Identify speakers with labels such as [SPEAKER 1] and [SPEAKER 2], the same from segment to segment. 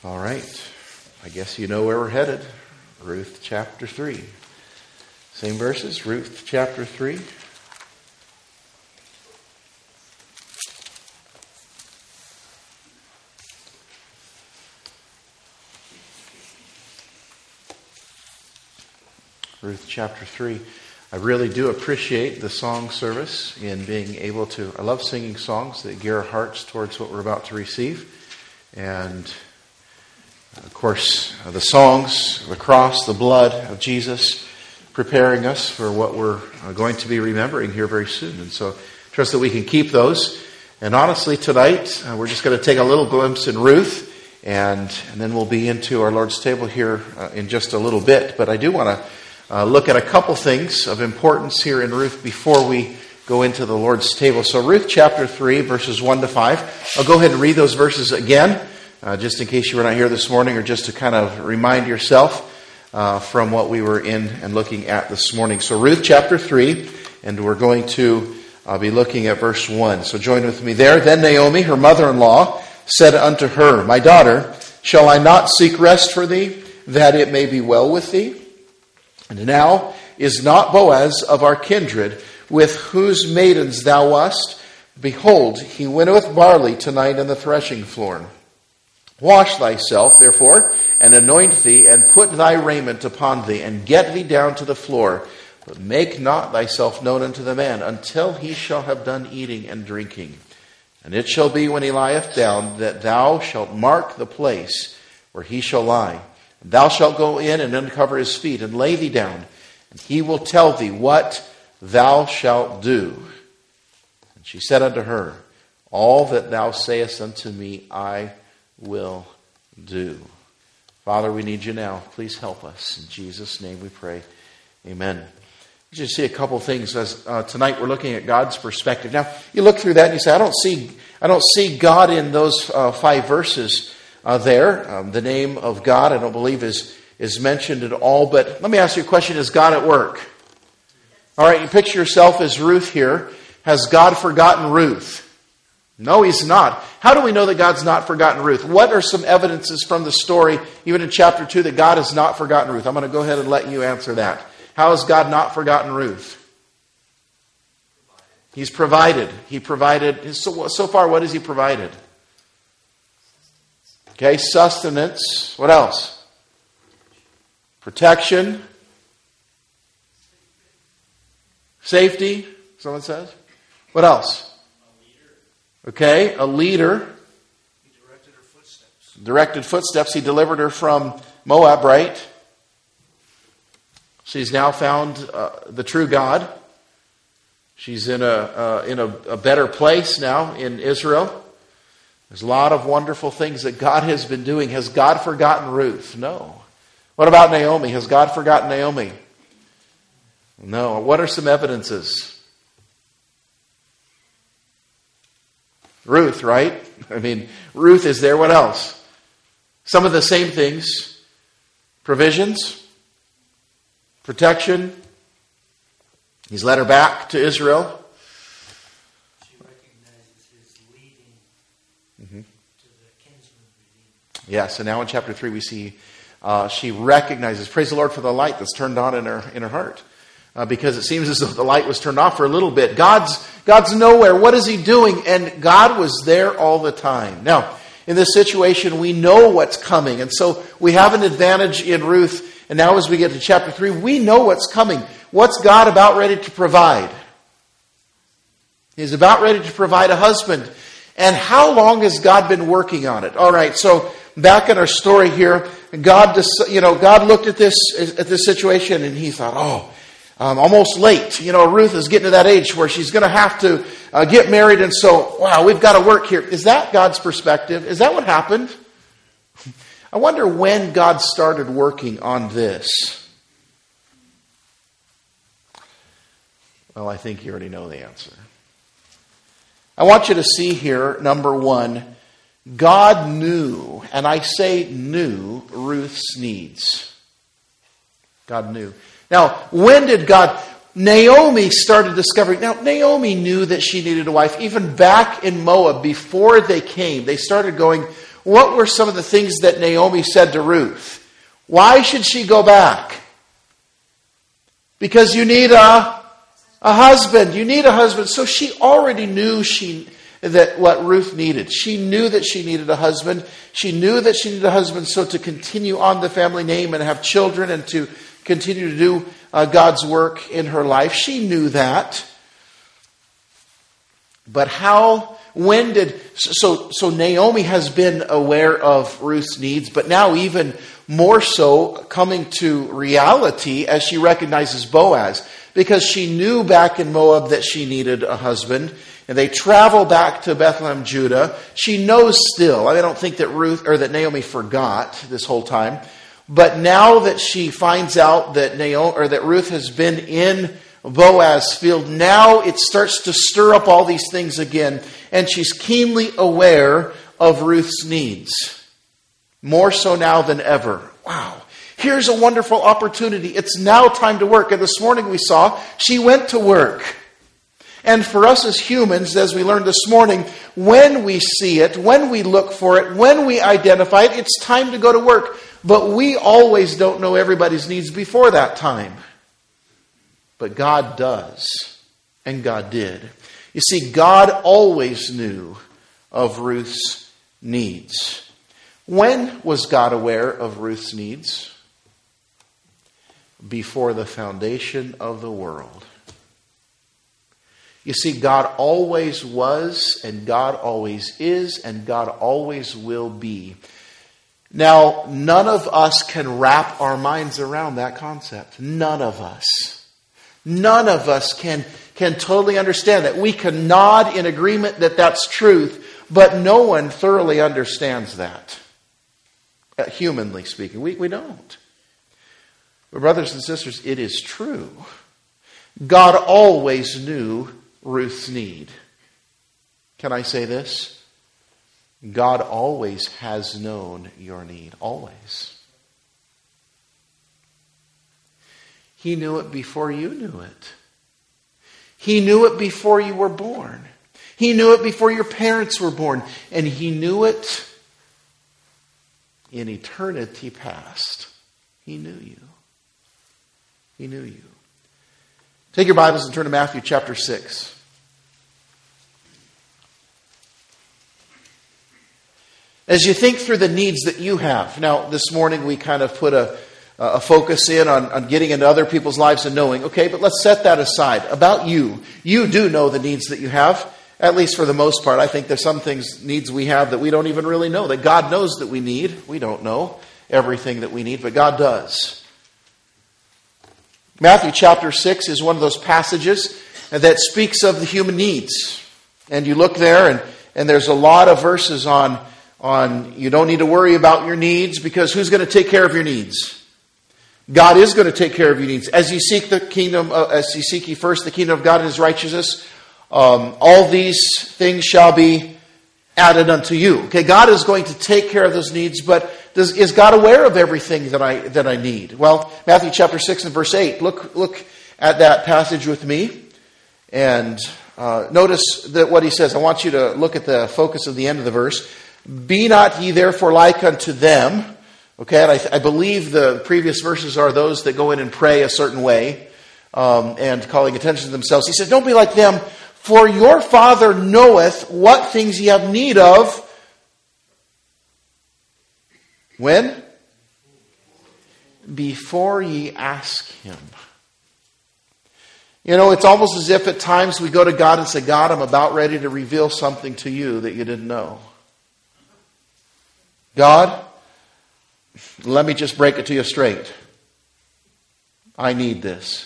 [SPEAKER 1] All right. I guess you know where we're headed. Ruth chapter 3. Same verses, Ruth chapter 3. Ruth chapter 3. I really do appreciate the song service in being able to, I love singing songs that gear our hearts towards what we're about to receive. And of course, the songs, the cross, the blood of Jesus, preparing us for what we're going to be remembering here very soon. And so, trust that we can keep those. And honestly, tonight, we're just going to take a little glimpse in Ruth, and then we'll be into our Lord's table here in just a little bit. But I do want to look at a couple things of importance here in Ruth before we go into the Lord's table. So Ruth chapter 3, verses 1 to 5. I'll go ahead and read those verses again, just in case you were not here this morning, or just to kind of remind yourself from what we were in and looking at this morning. So Ruth chapter 3, and we're going to be looking at verse 1. So join with me there. Then Naomi, her mother-in-law, said unto her, My daughter, shall I not seek rest for thee, that it may be well with thee? And now is not Boaz of our kindred, with whose maidens thou wast? Behold, he winnoweth barley tonight in the threshing floor. Wash thyself, therefore, and anoint thee, and put thy raiment upon thee, and get thee down to the floor. But make not thyself known unto the man, until he shall have done eating and drinking. And it shall be when he lieth down, that thou shalt mark the place where he shall lie. And thou shalt go in and uncover his feet, and lay thee down, and he will tell thee what thou shalt do. And she said unto her, All that thou sayest unto me, I will do. Father, we need you now. Please help us. In Jesus' name we pray. Amen. You just see a couple things as tonight we're looking at God's perspective. Now, you look through that and you say, I don't see God in those 5 verses there. The name of God, I don't believe, is mentioned at all. But let me ask you a question. Is God at work? All right, you picture yourself as Ruth here. Has God forgotten Ruth? No, he's not. How do we know that God's not forgotten Ruth? What are some evidences from the story, even in chapter 2, that God has not forgotten Ruth? I'm going to go ahead and let you answer that. How has God not forgotten Ruth? He's provided. He provided. So far, what has he provided? Okay, sustenance. What else? Protection. Safety, someone says. What else? Okay, a leader.
[SPEAKER 2] He directed her footsteps.
[SPEAKER 1] Directed footsteps. He delivered her from Moab, right? She's now found the true God. She's in a better place now in Israel. There's a lot of wonderful things that God has been doing. Has God forgotten Ruth? No. What about Naomi? Has God forgotten Naomi? No. What are some evidences? Ruth, right? I mean, Ruth is there. What else? Some of the same things. Provisions. Protection. He's led her back to Israel.
[SPEAKER 2] She recognizes his leading to the kinsman redeemer.
[SPEAKER 1] Yes, and now in chapter 3 we see she recognizes, praise the Lord for the light that's turned on in her heart. Because it seems as though the light was turned off for a little bit. God's nowhere. What is he doing? And God was there all the time. Now, in this situation, we know what's coming. And so we have an advantage in Ruth. And now as we get to chapter 3, we know what's coming. What's God about ready to provide? He's about ready to provide a husband. And how long has God been working on it? All right, so back in our story here, God looked at this situation and he thought, almost late. Ruth is getting to that age where she's going to have to get married. And so, wow, we've got to work here. Is that God's perspective? Is that what happened? I wonder when God started working on this. Well, I think you already know the answer. I want you to see here, number 1, God knew, and I say knew, Ruth's needs. God knew. Now, when did God... Naomi started discovering... Now, Naomi knew that she needed a wife. Even back in Moab, before they came, they started going, what were some of the things that Naomi said to Ruth? Why should she go back? Because you need a husband. You need a husband. So she already knew that what Ruth needed. She knew that she needed a husband. She knew that she needed a husband so to continue on the family name and have children and to continue to do God's work in her life. She knew that. But so Naomi has been aware of Ruth's needs, but now even more so coming to reality as she recognizes Boaz, because she knew back in Moab that she needed a husband, and they travel back to Bethlehem, Judah. She knows still. I don't think that Naomi forgot this whole time, but now that she finds out that that Ruth has been in Boaz's field, now it starts to stir up all these things again, and she's keenly aware of Ruth's needs. More so now than ever. Wow. Here's a wonderful opportunity. It's now time to work. And this morning we saw she went to work. And for us as humans, as we learned this morning, when we see it, when we look for it, when we identify it, it's time to go to work. But we always don't know everybody's needs before that time. But God does. And God did. You see, God always knew of Ruth's needs. When was God aware of Ruth's needs? Before the foundation of the world. You see, God always was, and God always is, and God always will be. Now, none of us can wrap our minds around that concept. None of us. None of us can totally understand that. We can nod in agreement that that's truth, but no one thoroughly understands that. Humanly speaking, we don't. But brothers and sisters, it is true. God always knew Ruth's need. Can I say this? God always has known your need. Always. He knew it before you knew it. He knew it before you were born. He knew it before your parents were born. And He knew it in eternity past. He knew you. He knew you. Take your Bibles and turn to Matthew chapter 6. As you think through the needs that you have. Now, this morning we kind of put a focus in on getting into other people's lives and knowing. Okay, but let's set that aside. About you. You do know the needs that you have. At least for the most part. I think there's some needs we have that we don't even really know. That God knows that we need. We don't know everything that we need, but God does. Matthew chapter 6 is one of those passages that speaks of the human needs. And you look there and there's a lot of verses on you don't need to worry about your needs because who's going to take care of your needs? God is going to take care of your needs. As you seek the kingdom, as you seek ye first the kingdom of God and His righteousness, all these things shall be added unto you. Okay, God is going to take care of those needs, but is God aware of everything that I need? Well, Matthew chapter 6 and verse 8. Look at that passage with me, and notice that what he says. I want you to look at the focus of the end of the verse. Be not ye therefore like unto them. Okay, and I believe the previous verses are those that go in and pray a certain way, and calling attention to themselves. He says, don't be like them. For your Father knoweth what things ye have need of. When? Before ye ask Him. You know, it's almost as if at times we go to God and say, God, I'm about ready to reveal something to you that you didn't know. God, let me just break it to you straight. I need this.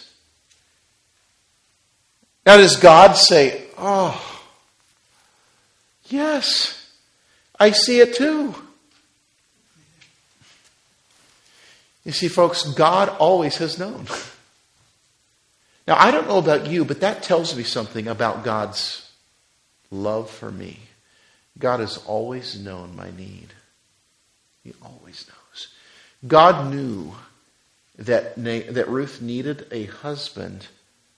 [SPEAKER 1] Now, does God say, oh, yes, I see it too? You see, folks, God always has known. Now, I don't know about you, but that tells me something about God's love for me. God has always known my need. He always knows. God knew that Ruth needed a husband.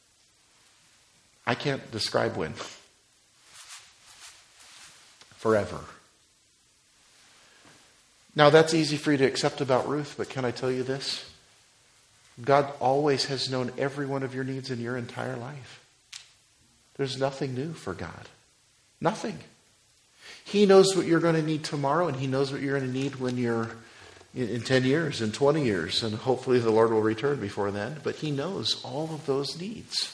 [SPEAKER 1] I can't describe when. Forever. Now that's easy for you to accept about Ruth, but can I tell you this? God always has known every one of your needs in your entire life. There's nothing new for God. Nothing. He knows what you're going to need tomorrow, and He knows what you're going to need when you're in 10 years, in 20 years, and hopefully the Lord will return before then. But He knows all of those needs.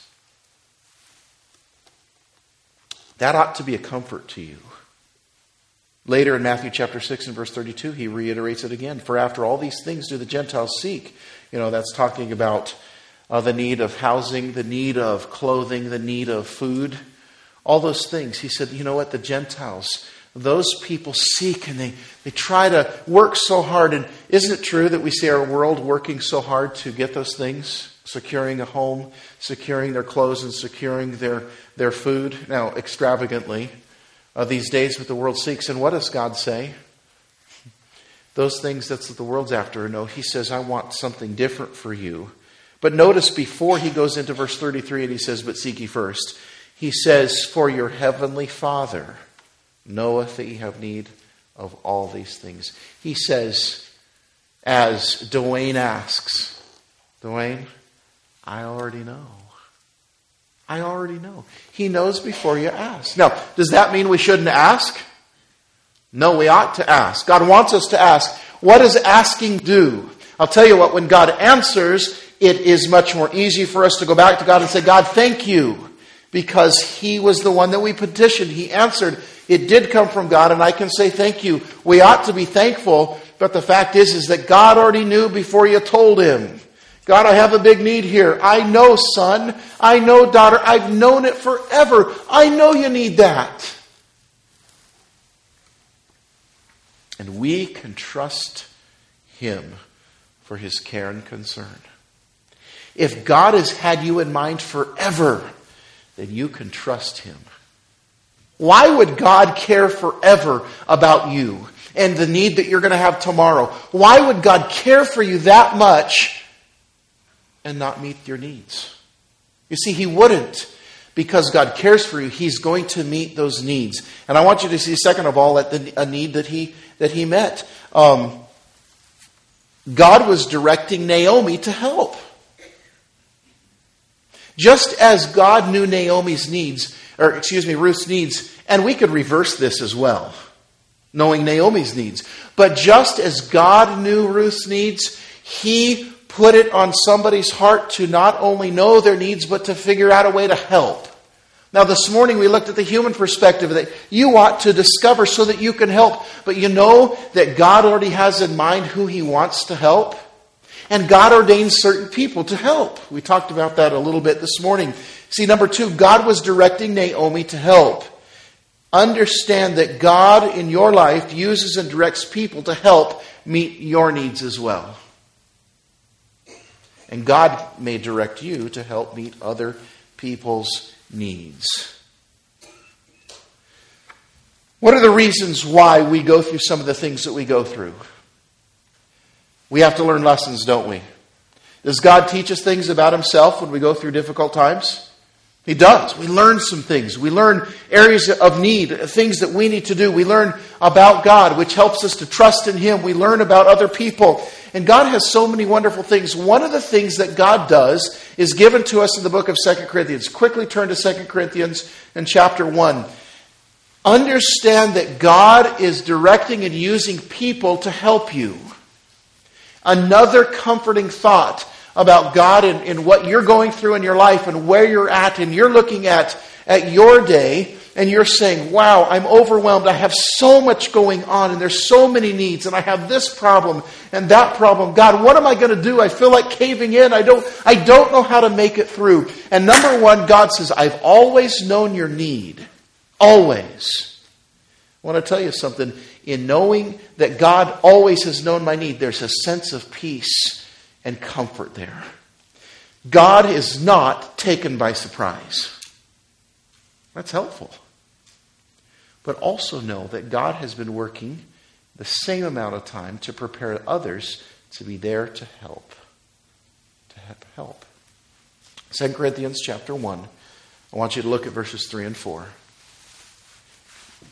[SPEAKER 1] That ought to be a comfort to you. Later in Matthew chapter 6 and verse 32, He reiterates it again. For after all these things do the Gentiles seek. That's talking about the need of housing, the need of clothing, the need of food. All those things. He said, you know what? The Gentiles, those people seek and they try to work so hard. And isn't it true that we see our world working so hard to get those things? Securing a home, securing their clothes, and securing their food. Now, extravagantly. These days what the world seeks. And what does God say? Those things that's what the world's after. No, He says, I want something different for you. But notice before He goes into verse 33 and He says, but seek ye first. He says, for your heavenly Father knoweth that ye have need of all these things. He says, as Dwayne asks, Dwayne, I already know. I already know. He knows before you ask. Now, does that mean we shouldn't ask? No, we ought to ask. God wants us to ask. What does asking do? I'll tell you what, when God answers, it is much more easy for us to go back to God and say, God, thank you. Because He was the one that we petitioned. He answered. It did come from God, and I can say thank you. We ought to be thankful, but the fact is that God already knew before you told Him. God, I have a big need here. I know, son. I know, daughter. I've known it forever. I know you need that. And we can trust Him for His care and concern. If God has had you in mind forever, then you can trust Him. Why would God care forever about you and the need that you're going to have tomorrow? Why would God care for you that much and not meet your needs? You see, He wouldn't. Because God cares for you, He's going to meet those needs. And I want you to see, second of all, a need that He met. God was directing Naomi to help. Just as God knew Ruth's needs, and we could reverse this as well, knowing Naomi's needs. But just as God knew Ruth's needs, He put it on somebody's heart to not only know their needs, but to figure out a way to help. Now this morning we looked at the human perspective that you ought to discover so that you can help. But you know that God already has in mind who He wants to help. And God ordains certain people to help. We talked about that a little bit this morning. See, number 2, God was directing Naomi to help. Understand that God in your life uses and directs people to help meet your needs as well. And God may direct you to help meet other people's needs. What are the reasons why we go through some of the things that we go through? We have to learn lessons, don't we? Does God teach us things about Himself when we go through difficult times? He does. We learn some things. We learn areas of need, things that we need to do. We learn about God, which helps us to trust in Him. We learn about other people. And God has so many wonderful things. One of the things that God does is given to us in the book of 2 Corinthians. Quickly turn to 2 Corinthians in chapter 1. Understand that God is directing and using people to help you. Another comforting thought about God and what you're going through in your life and where you're at, and you're looking at your day and you're saying, wow, I'm overwhelmed. I have so much going on and there's so many needs and I have this problem and that problem. God, what am I going to do? I feel like caving in. I don't know how to make it through. And number 1, God says, I've always known your need. Always. I want to tell you something. In knowing that God always has known my need, there's a sense of peace and comfort there. God is not taken by surprise. That's helpful. But also know that God has been working the same amount of time to prepare others to be there to help. To help. 2 Corinthians chapter 1. I want you to look at verses 3 and 4.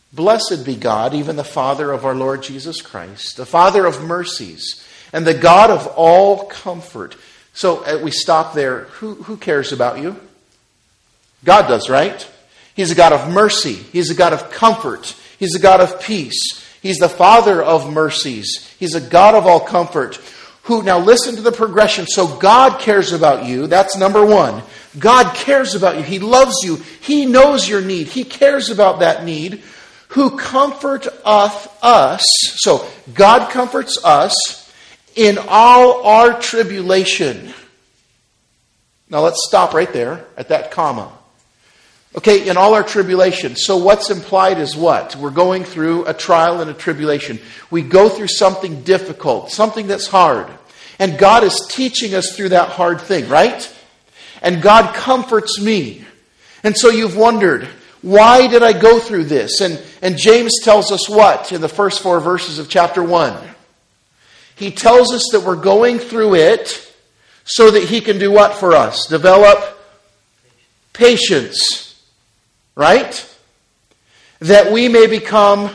[SPEAKER 1] Blessed be God, even the Father of our Lord Jesus Christ, the Father of mercies, and the God of all comfort. So we stop there. Who cares about you? God does, right? He's a God of mercy. He's a God of comfort. He's a God of peace. He's the Father of mercies. He's a God of all comfort. Now listen to the progression. So God cares about you. That's number one. God cares about you. He loves you. He knows your need. He cares about that need. Who comforteth us. So God comforts us in all our tribulation. Now let's stop right there at that comma. Okay, in all our tribulation. So what's implied is what? We're going through a trial and a tribulation. We go through something difficult, something that's hard. And God is teaching us through that hard thing, right? And God comforts me. And so you've wondered, why did I go through this? And James tells us what in the first 4 verses of chapter 1? He tells us that we're going through it so that he can do what for us? Develop patience. Right? That we may become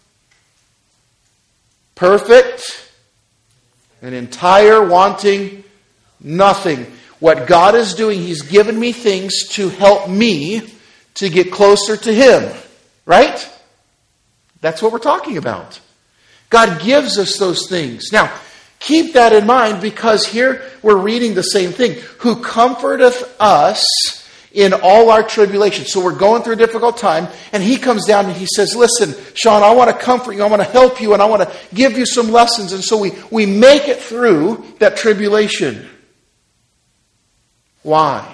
[SPEAKER 1] perfect and entire, wanting nothing. What God is doing, He's given me things to help me to get closer to Him. Right? That's what we're talking about. God gives us those things. Now, keep that in mind because here we're reading the same thing. Who comforteth us in all our tribulation. So we're going through a difficult time, and he comes down and he says, listen, Sean, I want to comfort you, I want to help you, and I want to give you some lessons. And so we make it through that tribulation. Why?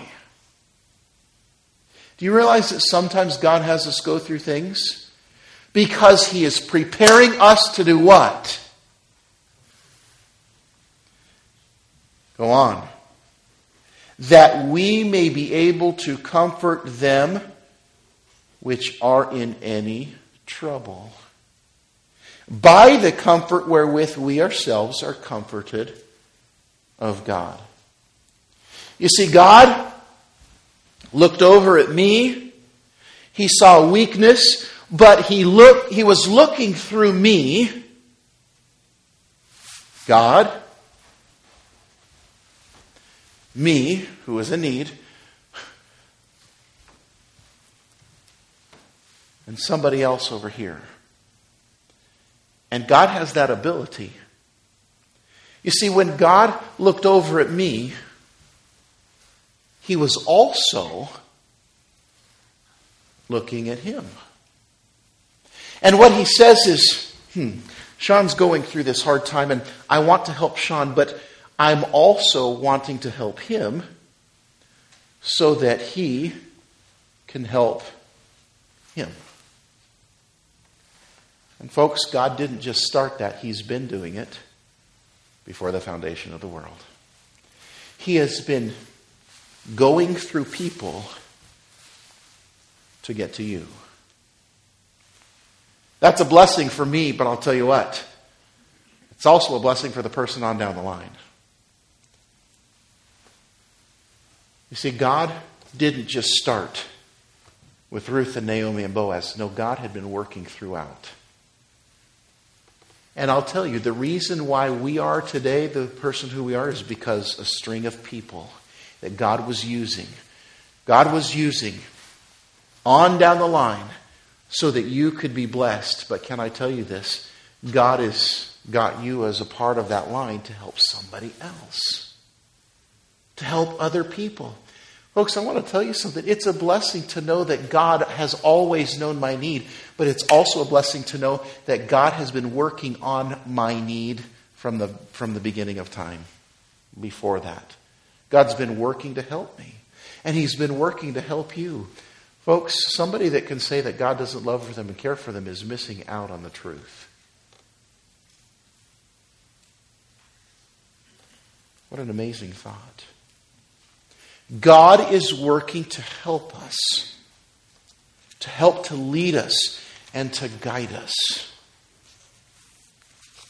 [SPEAKER 1] Do you realize that sometimes God has us go through things? Because He is preparing us to do what? Go on. That we may be able to comfort them which are in any trouble, by the comfort wherewith we ourselves are comforted of God. You see, God looked over at me. He saw weakness, but He was looking through me. God, me, who is in need, and somebody else over here. And God has that ability. You see, when God looked over at me, He was also looking at him. And what He says is, Sean's going through this hard time, and I want to help Sean, but I'm also wanting to help him so that he can help him. And folks, God didn't just start that. He's been doing it before the foundation of the world. He has been going through people to get to you. That's a blessing for me, but I'll tell you what, it's also a blessing for the person on down the line. You see, God didn't just start with Ruth and Naomi and Boaz. No, God had been working throughout. And I'll tell you, the reason why we are today the person who we are is because a string of people that God was using on down the line so that you could be blessed. But can I tell you this? God has got you as a part of that line to help somebody else. To help other people. Folks, I want to tell you something. It's a blessing to know that God has always known my need, but it's also a blessing to know that God has been working on my need from the beginning of time. Before that, God's been working to help me, and He's been working to help you. Folks, somebody that can say that God doesn't love them and care for them is missing out on the truth. What an amazing thought. God is working to help us, to help to lead us, and to guide us.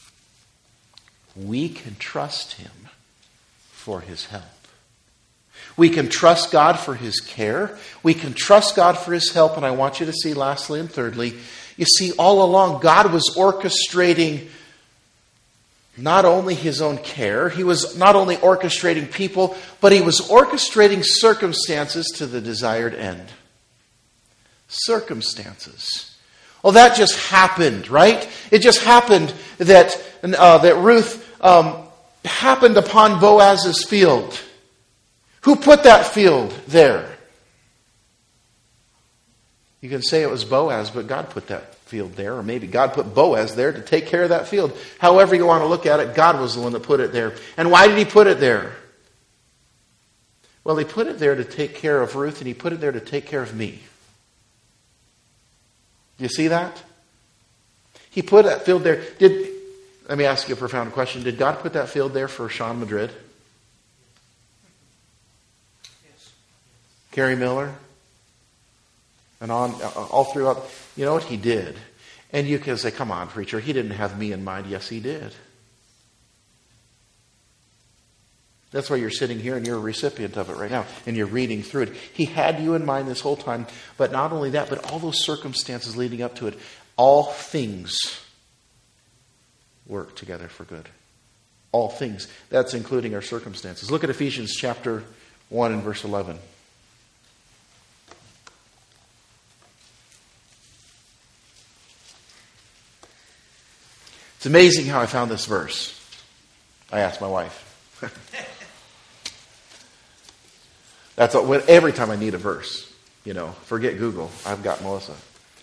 [SPEAKER 1] We can trust Him for His help. We can trust God for His care. We can trust God for His help. And I want you to see lastly and thirdly, you see, all along, God was orchestrating not only His own care, He was not only orchestrating people, but He was orchestrating circumstances to the desired end. Circumstances. Well, that just happened, right? It just happened that Ruth happened upon Boaz's field. Who put that field there? You can say it was Boaz, but God put that field there. Or maybe God put Boaz there to take care of that field. However you want to look at it, God was the one that put it there. And why did He put it there? Well, He put it there to take care of Ruth, and He put it there to take care of me. Do you see that? He put that field there. Let me ask you a profound question. Did God put that field there for Sean Madrid?
[SPEAKER 2] Yes.
[SPEAKER 1] Carrie Miller? And on all throughout. You know what? He did. And you can say, come on, preacher, He didn't have me in mind. Yes, He did. That's why you're sitting here and you're a recipient of it right now. And you're reading through it. He had you in mind this whole time. But not only that, but all those circumstances leading up to it. All things work together for good. All things. That's including our circumstances. Look at Ephesians chapter 1 and verse 11. It's amazing how I found this verse. I asked my wife. That's every time I need a verse. Forget Google. I've got Melissa.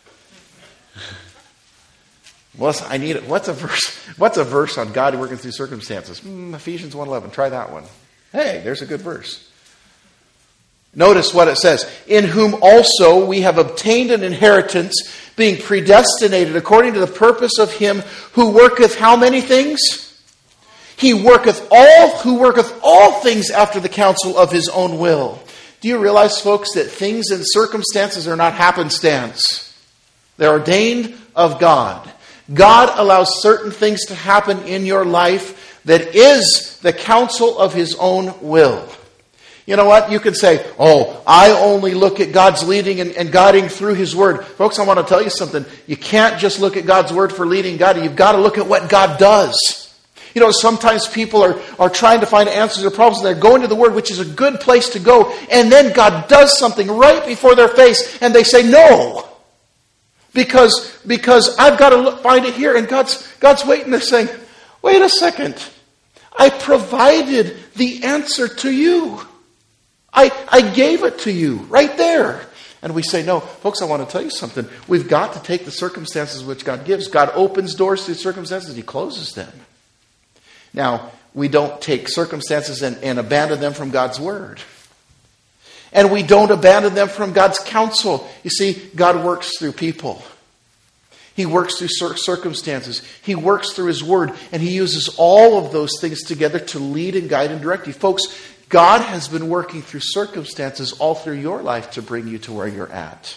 [SPEAKER 1] Melissa, I need it. What's a verse? What's a verse on God working through circumstances? Ephesians 1:11. Try that one. Hey, there's a good verse. Notice what it says. In whom also we have obtained an inheritance, being predestinated according to the purpose of Him who worketh how many things? He worketh all things after the counsel of His own will. Do you realize, folks, that things and circumstances are not happenstance? They're ordained of God. God allows certain things to happen in your life that is the counsel of His own will. You know what? You can say, I only look at God's leading and guiding through His Word. Folks, I want to tell you something. You can't just look at God's Word for leading God. You've got to look at what God does. Sometimes people are trying to find answers to problems, and they're going to the Word, which is a good place to go, and then God does something right before their face, and they say, no. Because I've got to find it here, and God's waiting there saying, wait a second. I provided the answer to you. I gave it to you right there. And we say, no. Folks, I want to tell you something. We've got to take the circumstances which God gives. God opens doors through circumstances. He closes them. Now, we don't take circumstances and abandon them from God's Word. And we don't abandon them from God's counsel. You see, God works through people. He works through circumstances. He works through His Word. And He uses all of those things together to lead and guide and direct you. Folks, God has been working through circumstances all through your life to bring you to where you're at.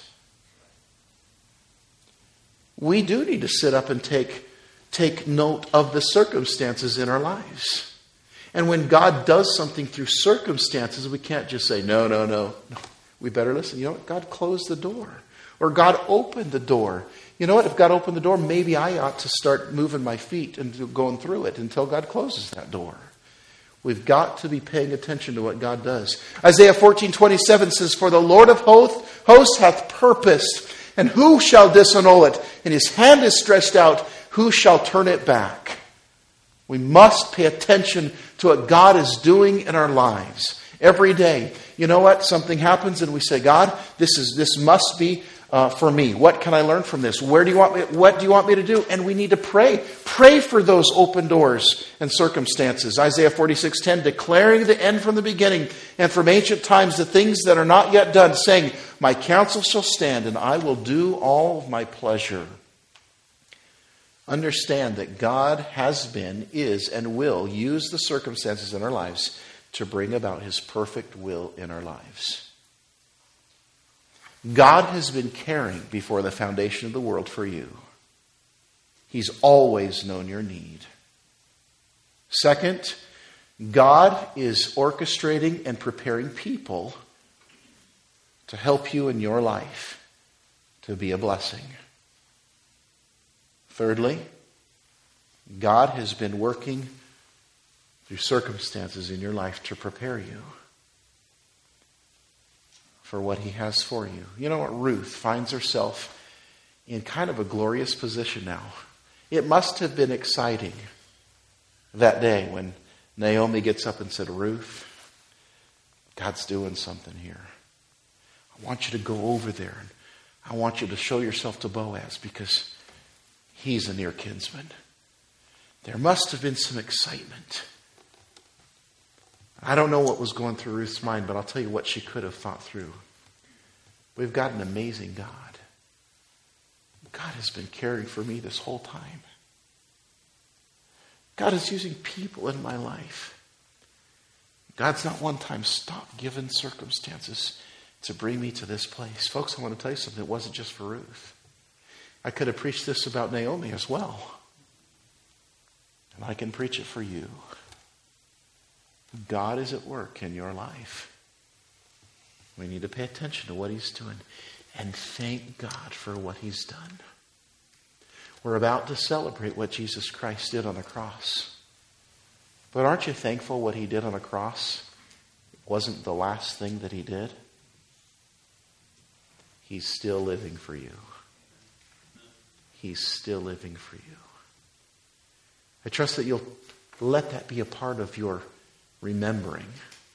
[SPEAKER 1] We do need to sit up and take note of the circumstances in our lives. And when God does something through circumstances, we can't just say, no. We better listen. You know what? God closed the door. Or God opened the door. You know what? If God opened the door, maybe I ought to start moving my feet and going through it until God closes that door. We've got to be paying attention to what God does. Isaiah 14:27 says, for the Lord of hosts hath purposed, and who shall disannul it? And His hand is stretched out, who shall turn it back? We must pay attention to what God is doing in our lives every day. You know what? Something happens and we say, God, this must be for me. What can I learn from this? What do you want me to do? And we need to pray. Pray for those open doors and circumstances. Isaiah 46:10, declaring the end from the beginning and from ancient times the things that are not yet done, saying, my counsel shall stand and I will do all of my pleasure. Understand that God has been, is, and will use the circumstances in our lives to bring about His perfect will in our lives. God has been caring before the foundation of the world for you. He's always known your need. Second, God is orchestrating and preparing people to help you in your life to be a blessing. Thirdly, God has been working through circumstances in your life to prepare you for what He has for you. You know what? Ruth finds herself in kind of a glorious position now. It must have been exciting that day when Naomi gets up and said, Ruth, God's doing something here. I want you to go over there and I want you to show yourself to Boaz because he's a near kinsman. There must have been some excitement. I don't know what was going through Ruth's mind, but I'll tell you what she could have thought through. We've got an amazing God. God has been caring for me this whole time. God is using people in my life. God's not one time stopped given circumstances to bring me to this place. Folks, I want to tell you something. It wasn't just for Ruth. I could have preached this about Naomi as well. And I can preach it for you. God is at work in your life. We need to pay attention to what He's doing and thank God for what He's done. We're about to celebrate what Jesus Christ did on the cross. But aren't you thankful what He did on the cross wasn't the last thing that He did? He's still living for you. He's still living for you. I trust that you'll let that be a part of your remembering.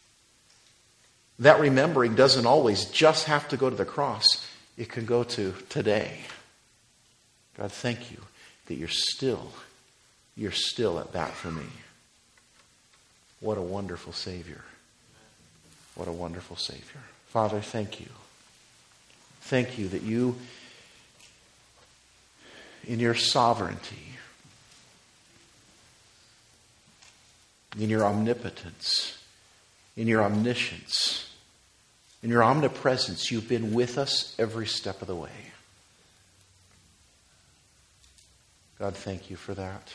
[SPEAKER 1] That remembering doesn't always just have to go to the cross. It can go to today. God, thank you that you're still at bat for me. What a wonderful Savior. What a wonderful Savior. Father, thank you. Thank you that you, in your sovereignty, in your omnipotence, in your omniscience, in your omnipresence, you've been with us every step of the way. God, thank you for that.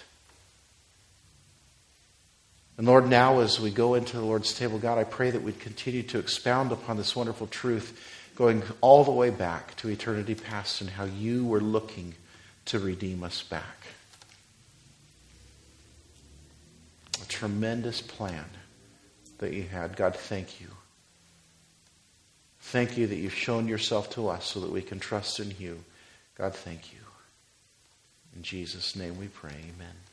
[SPEAKER 1] And Lord, now as we go into the Lord's table, God, I pray that we'd continue to expound upon this wonderful truth, going all the way back to eternity past and how you were looking to redeem us back. A tremendous plan that you had. God, thank you. Thank you that you've shown yourself to us so that we can trust in you. God, thank you. In Jesus' name we pray, amen.